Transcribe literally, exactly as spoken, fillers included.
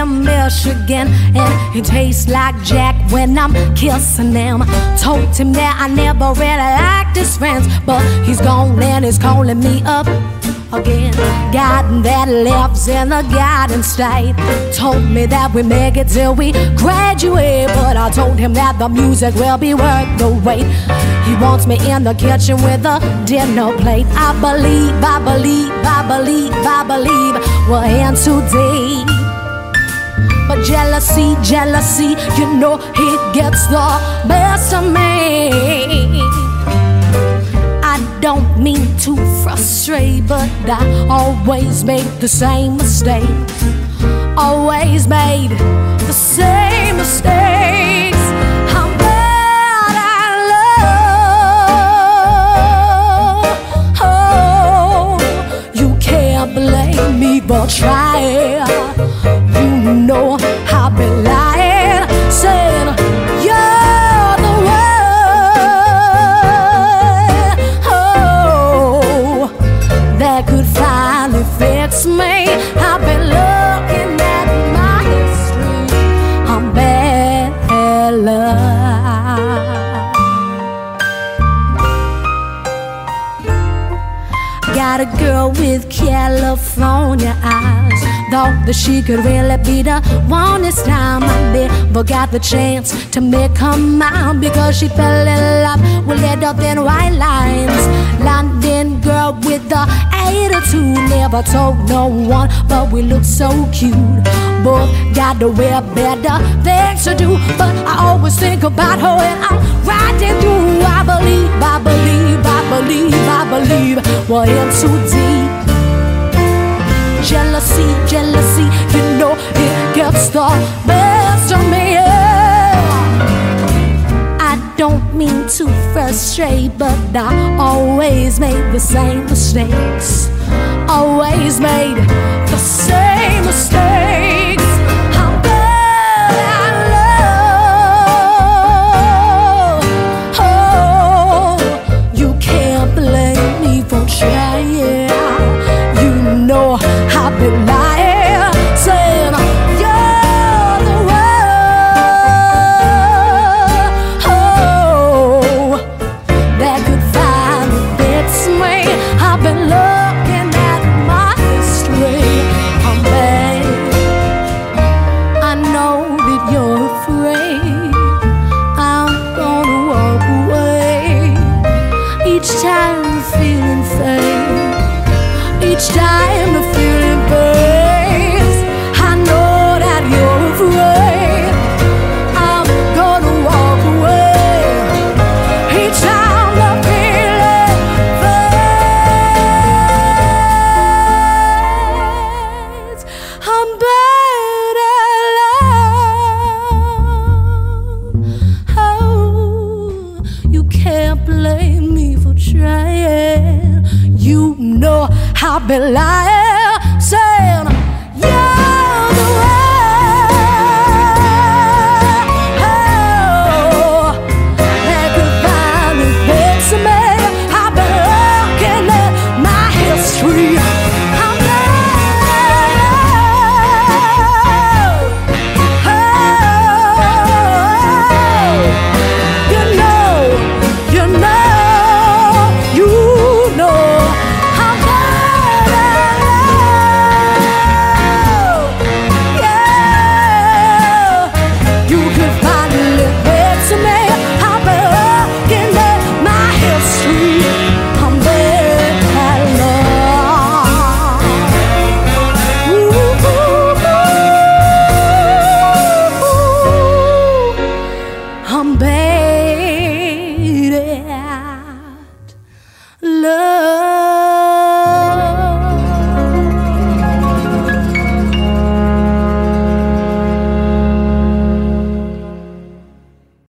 in Michigan, and he tastes like Jack when I'm kissing him. Told him that I never really liked his friends, but he's gone and he's calling me up again. Garden that lives in the Garden State told me that we make it till we graduate, but I told him that the music will be worth the wait. He wants me in the kitchen with a dinner plate. I believe, I believe, I believe, I believe we're in too deep. But jealousy, jealousy, you know it gets the best of me. I don't mean to frustrate, but I always make the same mistake. Always made the same mistakes. I'm bad at love. Oh, you can't blame me for trying. You know I've been lying, saying you're the one that could finally fix me. I've been looking at my history. I'm bad at love. Got a girl with California eyes. Thought that she could really be the one this time. I never got the chance to make her mine, because she fell in love with little thin white lines. London girl with the attitude, never told no one, but we look so cute. Both got to wear better things to do, but I always think about her and I'm riding through. I believe, I believe, I believe, I believe we're in too deep. Jealousy, jealousy, you know it gets the best of me, yeah. I don't mean to frustrate, but I always make the same mistakes. Always made the same mistakes. I'm bad at love. Oh, you can't blame me for trying. You know I've been lying, saying you're the one that could finally fix me. I've been looking at my history. I'm bad. I know that you're afraid I'm gonna walk away. Each time the feeling fades, each time the feeling burns, I know that you're afraid I'm gonna walk away. Each time the feeling fades, I'm bad at love. Oh, you can't blame me for trying. You know I've been lying, saying you're the one that could finally fix me. I've been looking at my history. I'm oh, you know, you know, you know. I'm bad at love.